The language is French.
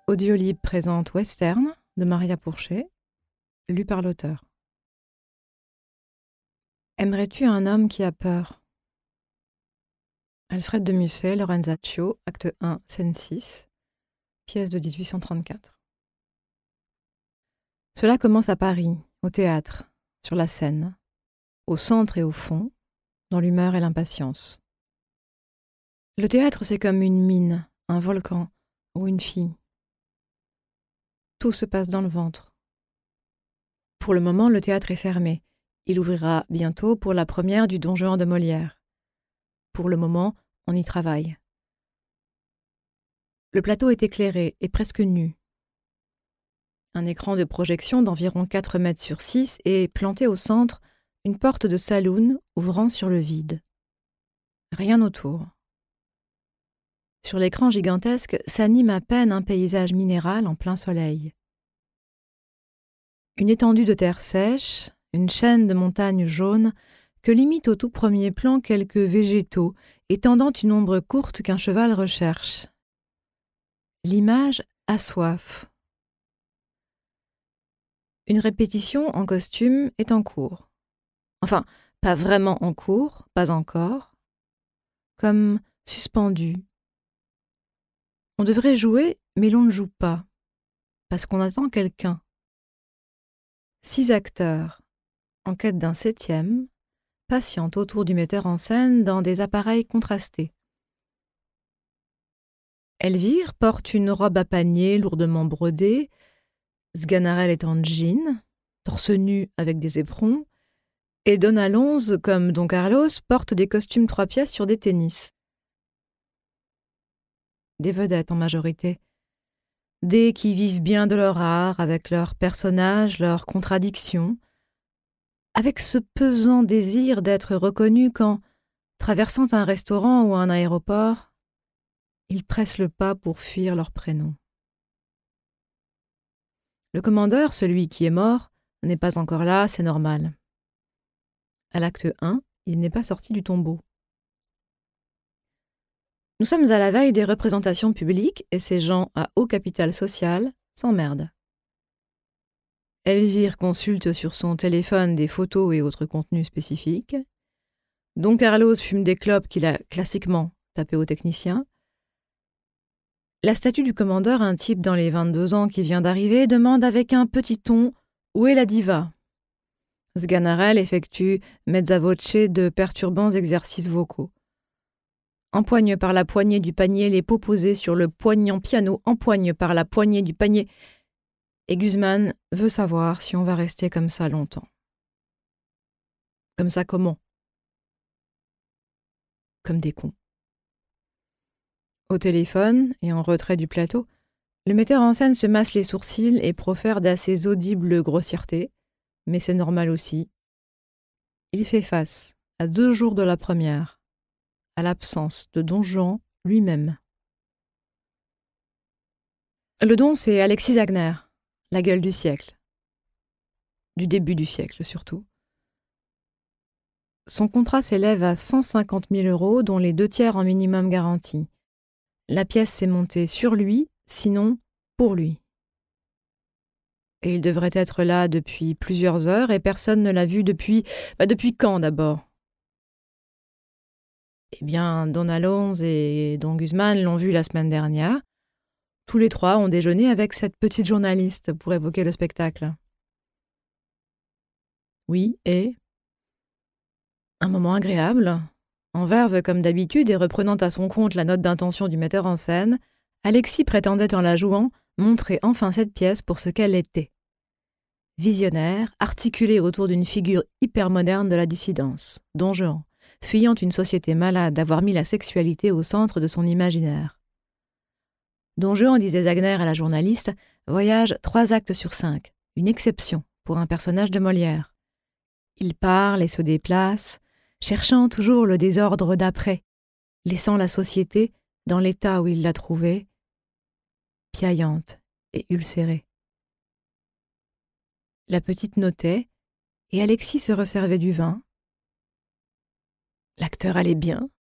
Audiolib présente Western de Maria Pourchet, lu par l'auteur. Aimerais-tu un homme qui a peur? Alfred de Musset, Lorenzaccio, acte 1, scène 6, pièce de 1834. Cela commence à Paris, au théâtre, sur la scène, au centre et au fond, dans l'humeur et l'impatience. Le théâtre, c'est comme une mine, un volcan ou une fille. Tout se passe dans le ventre. Pour le moment, le théâtre est fermé. Il ouvrira bientôt pour la première du Don Juan de Molière. Pour le moment, on y travaille. Le plateau est éclairé et presque nu. Un écran de projection d'environ 4 mètres sur 6 et, planté au centre, une porte de saloon ouvrant sur le vide. Rien autour. Sur l'écran gigantesque s'anime à peine un paysage minéral en plein soleil. Une étendue de terre sèche, une chaîne de montagnes jaunes que limitent au tout premier plan quelques végétaux étendant une ombre courte qu'un cheval recherche. L'image a soif. Une répétition en costume est en cours. Enfin, pas vraiment en cours, pas encore. Comme suspendue. On devrait jouer, mais l'on ne joue pas, parce qu'on attend quelqu'un. 6 acteurs, en quête d'un 7e, patientent autour du metteur en scène dans des appareils contrastés. Elvire porte une robe à panier lourdement brodée, Sganarelle est en jean, torse nu avec des éperons, et Don Alonso, comme Don Carlos, porte des costumes 3 pièces sur des tennis. Des vedettes en majorité. Des qui vivent bien de leur art, avec leurs personnages, leurs contradictions, avec ce pesant désir d'être reconnus quand, traversant un restaurant ou un aéroport, ils pressent le pas pour fuir leur prénom. Le commandeur, celui qui est mort, n'est pas encore là, c'est normal. À l'acte 1, il n'est pas sorti du tombeau. Nous sommes à la veille des représentations publiques et ces gens à haut capital social s'emmerdent. Elvire consulte sur son téléphone des photos et autres contenus spécifiques. Don Carlos fume des clopes qu'il a classiquement tapées au technicien. La statue du commandeur, un type dans les 22 ans qui vient d'arriver, demande avec un petit ton « Où est la diva ?» Sganarelle effectue mezza voce de perturbants exercices vocaux. Empoigne par la poignée du panier les pots posés sur le poignant piano, empoigne par la poignée du panier. Et Guzman veut savoir si on va rester comme ça longtemps. Comme ça comment? Comme des cons. Au téléphone et en retrait du plateau, le metteur en scène se masse les sourcils et profère d'assez audibles grossièretés, mais c'est normal aussi. Il fait face, à 2 jours de la première, à l'absence de Don Juan lui-même. Le don, c'est Alexis Wagner, la gueule du siècle. Du début du siècle, surtout. Son contrat s'élève à 150 000 €, dont les 2 tiers en minimum garantie. La pièce s'est montée sur lui, sinon pour lui. Et il devrait être là depuis plusieurs heures et personne ne l'a vu depuis... depuis quand d'abord? Eh bien, Don Alonso et Don Guzman l'ont vu la semaine dernière. Tous les 3 ont déjeuné avec cette petite journaliste pour évoquer le spectacle. Oui, et... un moment agréable. En verve comme d'habitude et reprenant à son compte la note d'intention du metteur en scène, Alexis prétendait en la jouant montrer enfin cette pièce pour ce qu'elle était. Visionnaire, articulée autour d'une figure hypermoderne de la dissidence, Don Juan, fuyant une société malade d'avoir mis la sexualité au centre de son imaginaire. Don Juan, disait Wagner à la journaliste, voyage 3 actes sur 5, une exception pour un personnage de Molière. Il parle et se déplace, cherchant toujours le désordre d'après, laissant la société dans l'état où il l'a trouvée, piaillante et ulcérée. La petite notait, et Alexis se resservait du vin. L'acteur allait bien,